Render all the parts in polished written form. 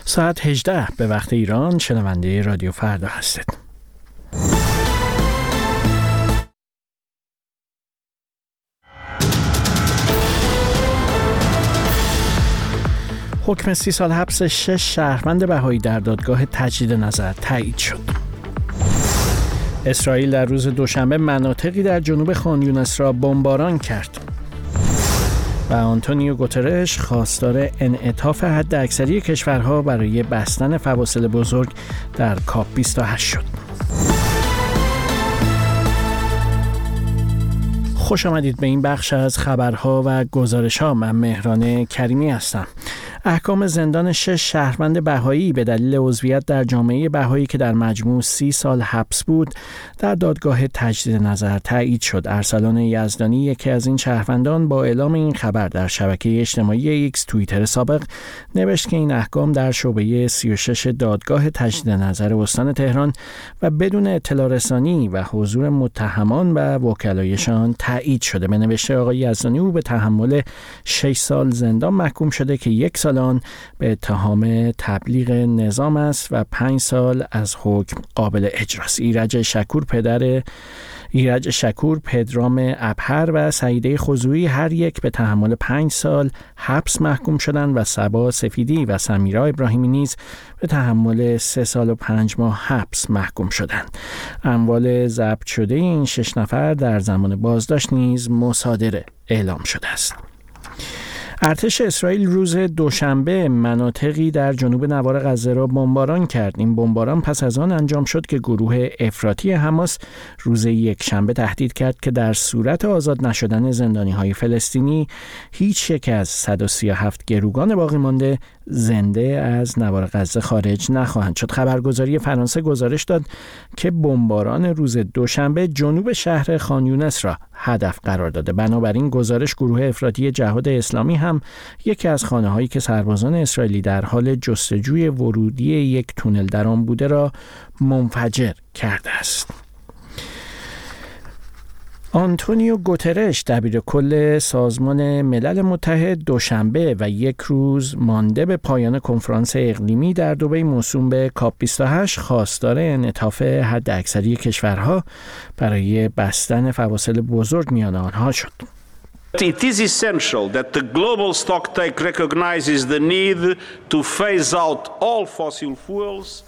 ساعت 18 به وقت ایران شنونده رادیو فردا هستید. حکم 30 سال حبس 6 شهروند بهایی در دادگاه تجدید نظر تایید شد. اسرائیل در روز دوشنبه مناطقی در جنوب خان یونس را بمباران کرد. و آنتونیو گوترش خواستار انعطاف حداکثری کشورها برای بستن فواصل بزرگ در کاپ 28 شد. خوش آمدید به این بخش از خبرها و گزارش‌ها. من مهران کریمی هستم. احکام زندان 6 شهروند بهایی به دلیل عضویت در جامعه بهایی که در مجموع 30 سال حبس بود در دادگاه تجدید نظر تایید شد. ارسلان یزدانی، یکی از این شهروندان، با اعلام این خبر در شبکه اجتماعی ایکس توییتر سابق نوشت که این احکام در شعبه 36 دادگاه تجدید نظر استان تهران و بدون اطلاع رسانی و حضور متهمان و وکلایشان تایید شده. به نوشته آقای یزدانی، او به تحمل 6 سال زندان محکوم شده که 1 سال آن به اتهام تبلیغ نظام است و 5 سال از حکم قابل اجراست. ایرج شکور، پدرام ابهر و سعیده خضوعی هر یک به تحمل 5 سال حبس محکوم شدند و صبا سفیدی و سمیرا ابراهیمی نیز به تحمل 3 سال و 5 ماه حبس محکوم شدند. اموال ضبط شده این 6 نفر در زمان بازداشت نیز مصادره اعلام شده است. ارتش اسرائیل روز دوشنبه مناطقی در جنوب نوار غزه را بمباران کرد. این بمباران پس از آن انجام شد که گروه افراطی حماس روز یکشنبه تهدید کرد که در صورت آزاد نشدن زندانی‌های فلسطینی هیچ یک از 137 گروگان باقی مانده زنده از نوار غزه خارج نخواهند شد. خبرگزاری فرانسه گزارش داد که بمباران روز دوشنبه جنوب شهر خان یونس را هدف قرار داده. بنابراین گزارش گروه افراطی جهاد اسلامی هم یکی از خانه‌هایی که سربازان اسرائیلی در حال جستجوی ورودی یک تونل در آن بوده را منفجر کرده است. آنتونیو گوترش، دبیرکل سازمان ملل متحد، دوشنبه و 1 روز مانده به پایان کنفرانس اقلیمی در دبی موسوم به کاپ 28 خواستار انعطاف حداکثری کشورها برای بستن فواصل بزرگ میان آنها شد. It is essential that the global stocktake recognizes the need to phase out all fossil fuels.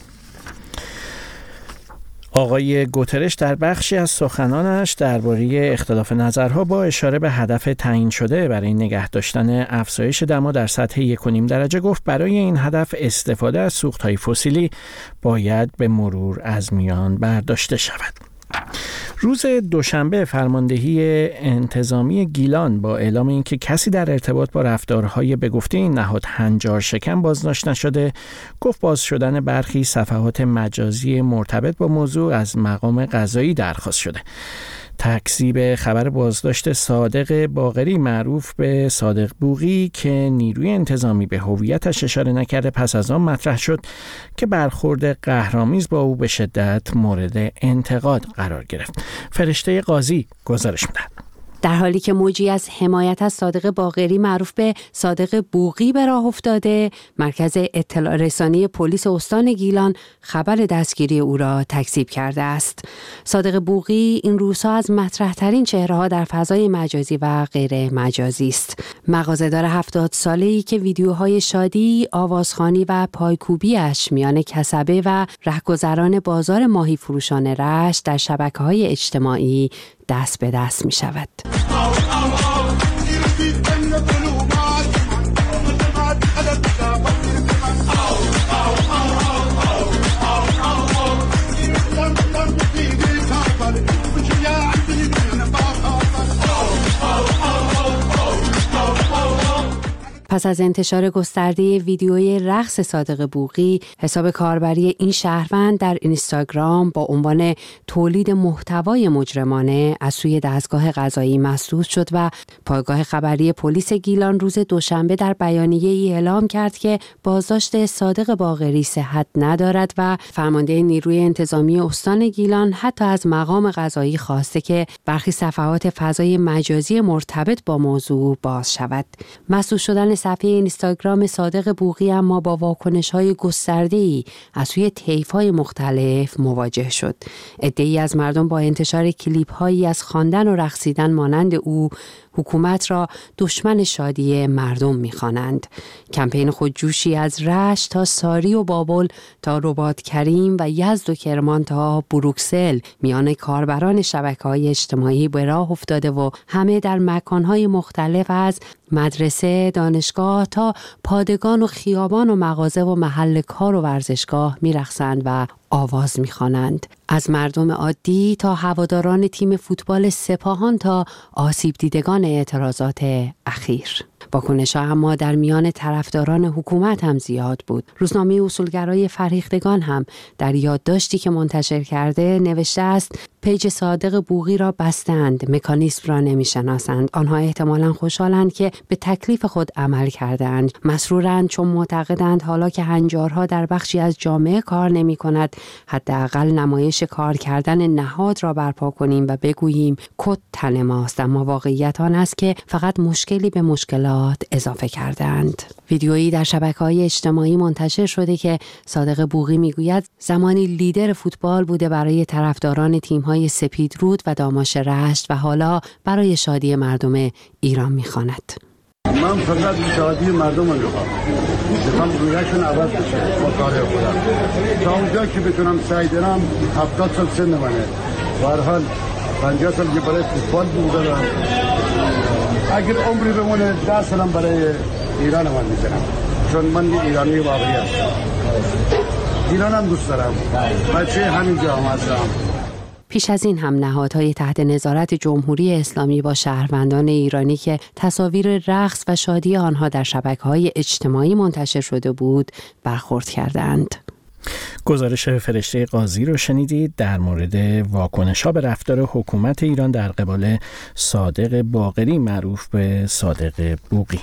آقای گوترش در بخشی از سخنانش درباره اختلاف نظرها با اشاره به هدف تعیین شده برای نگه داشتن افزایش دما در سطح 1.5 درجه گفت برای این هدف استفاده از سوخت‌های فسیلی باید به مرور از میان برداشته شود. روز دوشنبه فرماندهی انتظامی گیلان با اعلام اینکه کسی در ارتباط با رفتارهای به گفته این نهاد هنجار شکن بازداشت نشده، گفت باز شدن برخی صفحات مجازی مرتبط با موضوع از مقام قضایی درخواست شده. تکذیب خبر بازداشت صادق باقری معروف به صادق بوقی که نیروی انتظامی به هویتش اشاره نکرده پس از آن مطرح شد که برخورد قهرآمیز با او به شدت مورد انتقاد قرار گرفت. فرشته قاضی گزارش می‌دهد. در حالی که موجی از حمایت از صادق باقری معروف به صادق بوقی به راه افتاده، مرکز اطلاع رسانی پلیس استان گیلان خبر دستگیری او را تکذیب کرده است. صادق بوقی این روزها از مطرح‌ترین چهره‌ها در فضای مجازی و غیر مجازی است. مغازه‌دار 70 ساله‌ای که ویدیوهای شادی، آوازخوانی و پایکوبی‌اش میان کسبه و رهگذران بازار ماهی فروشان رشت در شبکه‌های اجتماعی دست به دست می شود. پس از انتشار گسترده ویدیوی رقص صادق بوقی، حساب کاربری این شهروند در اینستاگرام با عنوان تولید محتوای مجرمانه از سوی دستگاه قضایی مسدود شد و پایگاه خبری پلیس گیلان روز دوشنبه در بیانیه‌ای اعلام کرد که بازداشت صادق باقری صحت ندارد و فرمانده نیروی انتظامی استان گیلان حتی از مقام قضایی خواسته که برخی صفحات فضای مجازی مرتبط با موضوع باز شود. مسدود شدن صفحه اینستاگرام صادق بوقی اما با واکنش‌های گسترده‌ای از سوی طیف‌های مختلف مواجه شد. عده‌ای از مردم با انتشار کلیپ‌هایی از خواندن و رقصیدن مانند او حکومت را دشمن شادی مردم می‌خوانند. کمپین خودجوشی از رشت تا ساری و بابل تا رباط کریم و یزد و کرمان تا بروکسل میان کاربران شبکه‌های اجتماعی به راه افتاده و همه در مکان‌های مختلف از مدرسه، دانشگاه تا پادگان و خیابان و مغازه و محل کار و ورزشگاه می‌رقصند و آواز می‌خوانند. از مردم عادی تا هواداران تیم فوتبال سپاهان تا آسیب دیدگان اعتراضات اخیر. واکنش‌ها اما در میان طرفداران حکومت هم زیاد بود. روزنامه اصولگرای فرهیختگان هم در یادداشتی که منتشر کرده نوشته است: پیج صادق بوقی را بستند، مکانیسم را نمی‌شناسند. آنها احتمالاً خوشحالند که به تکلیف خود عمل کردند. مسرورند چون معتقدند حالا که هنجارها در بخشی از جامعه کار نمی‌کند، حداقل نمایش کار کردن نهاد را برپا کنیم و بگوییم کد تن ماست. اما واقعیت آن است که فقط مشکلی به مشکلات اضافه کردند. ویدیویی در شبکه‌های اجتماعی منتشر شده که صادق بوقی میگوید زمانی لیدر فوتبال بوده برای طرفداران تیم‌های سپیدرود و داماش رشت و حالا برای شادی مردم ایران می‌خواند. من فقط شادی مردم رو میخوام رویشون عوض بشه با کار خودم. تا اونجا که بتونم سعی دارم 70 سال سن منه. به هر حال 50 سال که برای فوتبال بودم. اگر عمری بمونه 10 سالم برای ایران من میذارم. چون من ایرانی واقعی هستم. ایرانم دوست دارم. بچه همینجا هم هستم. پیش از این هم نهادهای تحت نظارت جمهوری اسلامی با شهروندان ایرانی که تصاویر رقص و شادی آنها در شبکه‌های اجتماعی منتشر شده بود برخورد کردند. گزارش فرشته قاضی رو شنیدید در مورد واکنش‌ها به رفتار حکومت ایران در قبال صادق باقری معروف به صادق بوقی.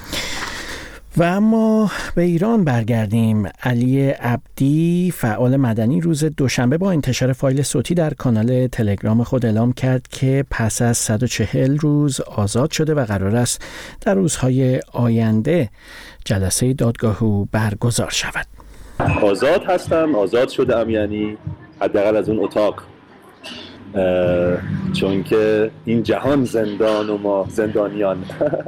و اما به ایران برگردیم. علی عبدی فعال مدنی روز دوشنبه با انتشار فایل صوتی در کانال تلگرام خود اعلام کرد که پس از 140 روز آزاد شده و قرار است در روزهای آینده جلسه دادگاه او برگزار شود. آزاد هستم، آزاد شدم، یعنی حداقل از اون اتاق، چون که این جهان زندان و ما زندانیان.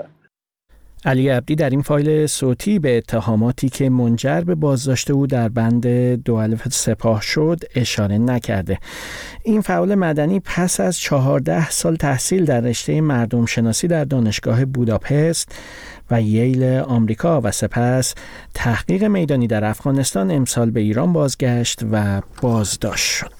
علی عبدی در این فایل صوتی به اتهاماتی که منجر به بازداشت او در بند 2 سپاه شد اشاره نکرده. این فعال مدنی پس از 14 سال تحصیل در رشته مردم شناسی در دانشگاه بوداپست و ییل آمریکا و سپس تحقیق میدانی در افغانستان امسال به ایران بازگشت و بازداشت شد.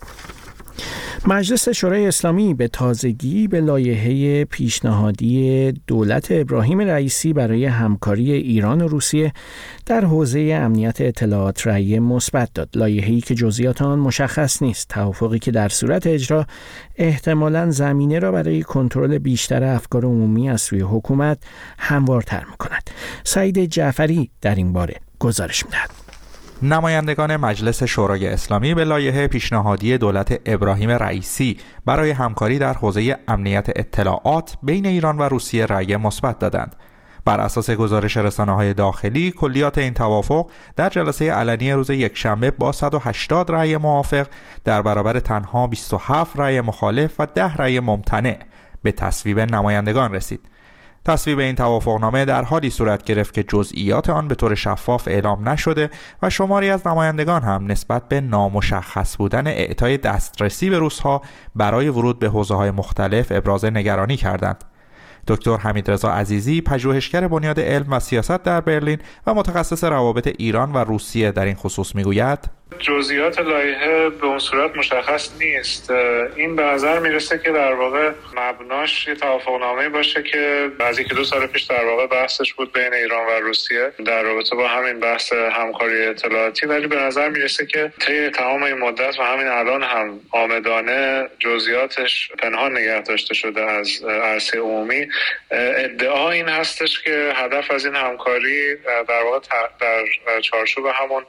مجلس شورای اسلامی به تازگی به لایحه پیشنهادی دولت ابراهیم رئیسی برای همکاری ایران و روسیه در حوزه امنیت اطلاعات رأی مثبت داد. لایحه‌ای که جزئیات آن مشخص نیست، توافقی که در صورت اجرا احتمالاً زمینه را برای کنترل بیشتر افکار عمومی از سوی حکومت هموارتر می‌کند. سعید جعفری در این باره گزارش می‌دهد. نمایندگان مجلس شورای اسلامی به لایحه پیشنهادی دولت ابراهیم رئیسی برای همکاری در حوزه امنیت اطلاعات بین ایران و روسیه رأی مثبت دادند. بر اساس گزارش رسانه‌های داخلی، کلیات این توافق در جلسه علنی روز یکشنبه با 180 رأی موافق در برابر تنها 27 رأی مخالف و 10 رأی ممتنع به تصویب نمایندگان رسید. تصویب این توافقنامه در حالی صورت گرفت که جزئیات آن به طور شفاف اعلام نشده و شماری از نمایندگان هم نسبت به نامشخص بودن اعطای دسترسی به روس‌ها برای ورود به حوزه‌های مختلف ابراز نگرانی کردند. دکتر حمیدرضا عزیزی، پژوهشگر بنیاد علم و سیاست در برلین و متخصص روابط ایران و روسیه در این خصوص میگوید: جزئیات لایحه به اون صورت مشخص نیست. این به نظر میرسه که در واقع مبناش یه توافقنامه باشه که از 1-2 سال پیش در واقع بحثش بود بین ایران و روسیه در رابطه با همین بحث همکاری اطلاعاتی، ولی به نظر میرسه که طی تمام این مدت و همین الان هم عامدانه جزئیاتش پنهان نگه داشته شده از عرصه عمومی. ادعا این هستش که هدف از این همکاری در واقع در چارچوب همون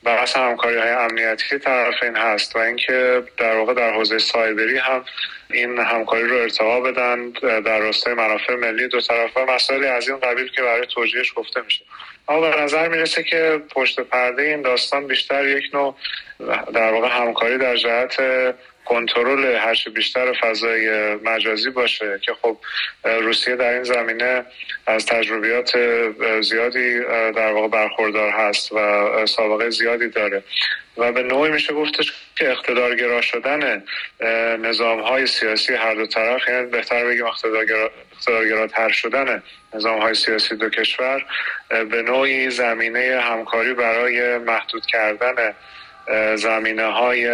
بحث همکاری‌های امنیتی طرفین هست و اینکه در واقع در حوزه سایبری هم این همکاری رو ارتقا بدن در راستای منافع ملی دو طرف و مسائلی از این قبیل که برای توجیهش گفته میشه. اما به نظر میرسه که پشت پرده این داستان بیشتر یک نوع در واقع همکاری در جهت کنترل هرچه بیشتر فضای مجازی باشه که خب روسیه در این زمینه از تجربیات زیادی در واقع برخوردار هست و سابقه زیادی داره و به نوعی میشه گفتش که اقتدارگرا شدن نظام‌های سیاسی هر دو طرف، یعنی بهتر بگیم اقتدارگراتر شدن نظام‌های سیاسی دو کشور به نوعی زمینه همکاری برای محدود کردن زمینه‌های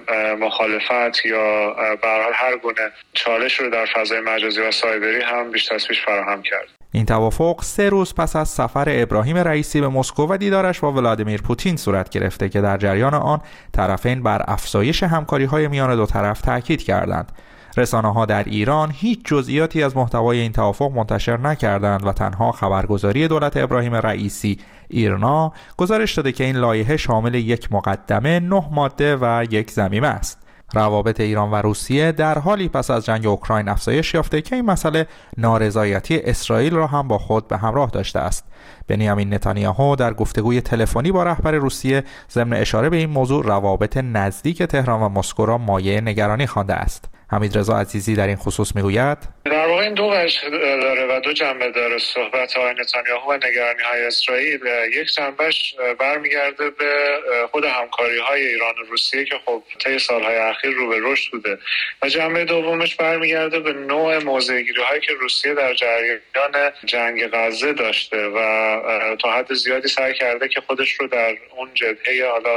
مخالفت یا به هر حال هر گونه چالش رو در فضای مجازی و سایبری هم بیش از پیش فراهم کرد. این توافق 3 روز پس از سفر ابراهیم رئیسی به مسکو و دیدارش با ولادیمیر پوتین صورت گرفته که در جریان آن طرفین بر افزایش همکاری‌های میان دو طرف تاکید کردند. رسانه‌ها در ایران هیچ جزئیاتی از محتوای این توافق منتشر نکردند و تنها خبرگزاری دولت ابراهیم رئیسی ایرنا گزارش داده که این لایحه شامل یک مقدمه، 9 ماده و یک ضمیمه است. روابط ایران و روسیه در حالی پس از جنگ اوکراین افزایش یافته که این مسئله نارضایتی اسرائیل را هم با خود به همراه داشته است. بنیامین نتانیاهو در گفتگوی تلفنی با رهبر روسیه ضمن اشاره به این موضوع روابط نزدیک تهران و مسکو را مایه نگرانی خوانده است. حمیدرضا عزیزی در این خصوص میگوید در واقع این دو وجه داره و دو جنبه داره صحبت های نتانیاهو و نگرانی های اسرائیل. یک جنبهش برمیگرده به خود همکاری های ایران و روسیه که خب طی سالهای اخیر رو به رشد بوده و جنبه دومش برمیگرده به نوع موضع‌گیری هایی که روسیه در جریان جنگ غزه داشته و تا حد زیادی سعی کرده که خودش رو در اون جبهه حالا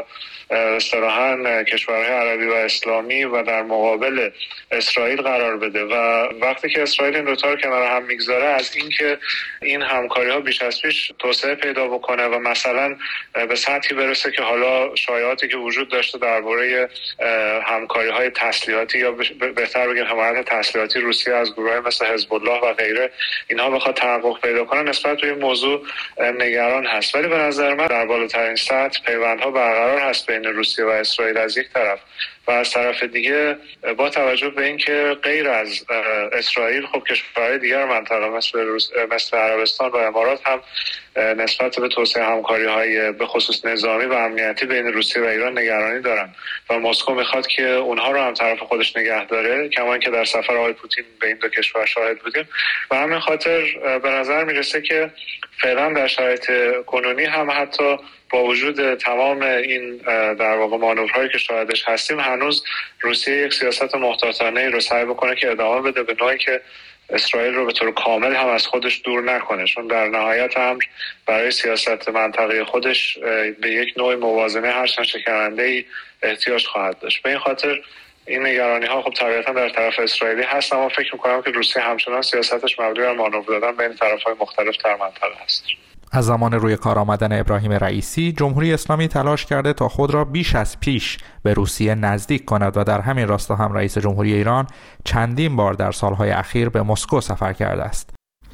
اصطلاحاً کشورهای عربی و اسلامی و در مقابل اسرائیل قرار بده و وقتی که اسرائیل این دوتا رو کنار هم میگذاره از اینکه این همکاری ها بیش از پیش توسعه پیدا بکنه و مثلا به سطحی برسه که حالا شایعاتی که وجود داشته درباره همکاری های تسلیحاتی یا بهتر بگیم حمایت تسلیحاتی روسیه از گروه‌های مثل حزب الله و غیره اینها بخواد تحقق پیدا کنه، نسبت به این موضوع نگران هست. ولی به نظر من در بالاترین سطح پیوندها برقرار هست بین روسیه و اسرائیل از یک طرف و از طرف دیگه با توجه به اینکه غیر از اسرائیل خب کشورهای دیگر منطقه مثل عربستان و امارات هم نسبت به توسعه همکاری‌های به خصوص نظامی و امنیتی بین روسیه و ایران نگرانی دارن و مسکو میخواد که اونها رو هم طرف خودش نگه داره، کما اینکه در سفر آقای پوتین به این دو کشور شاهد بودیم و همین خاطر به نظر میرسه که فعلا در شرایط کنونی هم حتی با وجود تمام این در واقع مانورهایی که شاهدش هستیم هنوز روسیه یک سیاست محتاطانه رو سعی بکنه که ادامه بده به نوعی که اسرائیل رو به طور کامل هم از خودش دور نکنه، چون در نهایت امر برای سیاست منطقه خودش به یک نوع موازنه هرچند شکننده‌ای احتیاج خواهد داشت. به این خاطر این نگرانی ها خب طبیعتا در طرف اسرائیلی هست، اما فکر می‌کنم که روسیه همچنان سیاستش مبنی بر مانور دادن بین طرف‌های مختلف در منطقه است. از زمان روی کار آمدن ابراهیم رئیسی، جمهوری اسلامی تلاش کرده تا خود را بیش از پیش به روسیه نزدیک کند و در همین راستا هم رئیس جمهوری ایران چندین بار در سالهای اخیر به مسکو سفر کرده است.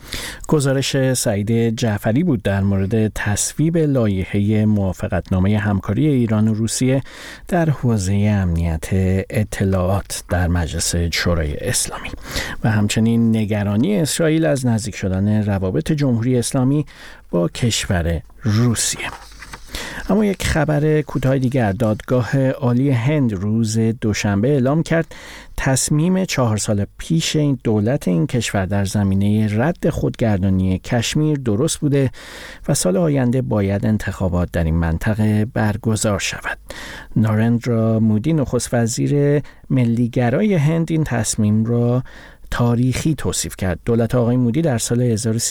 گزارش سعید جعفری بود در مورد تصویب لایحه موافقتنامه همکاری ایران و روسیه در حوزه امنیت اطلاعات در مجلس شورای اسلامی و همچنین نگرانی اسرائیل از نزدیک شدن روابط جمهوری اسلامی با کشور روسیه. اما یک خبر کوتاه دیگر، دادگاه عالی هند روز دوشنبه اعلام کرد تصمیم 4 سال پیش این دولت این کشور در زمینه رد خودگردانی کشمیر درست بوده و سال آینده باید انتخابات در این منطقه برگزار شود. نارندرا مودی نخست وزیر ملیگرای هند این تصمیم را تاریخی توصیف کرد. دولت آقای مودی در سال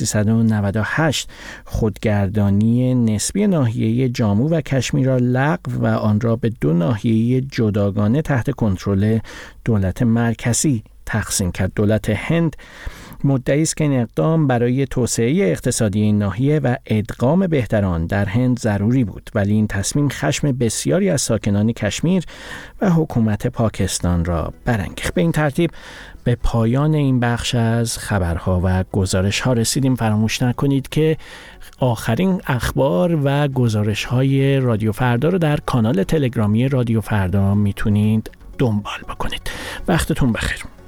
1398 خودگردانی نسبی ناحیه جامو و کشمیر را لغو و آن را به 2 ناحیه جداگانه تحت کنترل دولت مرکزی تقسیم کرد. دولت هند مدعی است که این اقدام برای توسعه اقتصادی این ناحیه و ادغام بهتران در هند ضروری بود، ولی این تصمیم خشم بسیاری از ساکنان کشمیر و حکومت پاکستان را برانگیخت. به این ترتیب به پایان این بخش از خبرها و گزارش‌ها رسیدیم. فراموش نکنید که آخرین اخبار و گزارش‌های رادیو فردا رو در کانال تلگرامی رادیو فردا میتونید دنبال بکنید. وقتتون بخیر.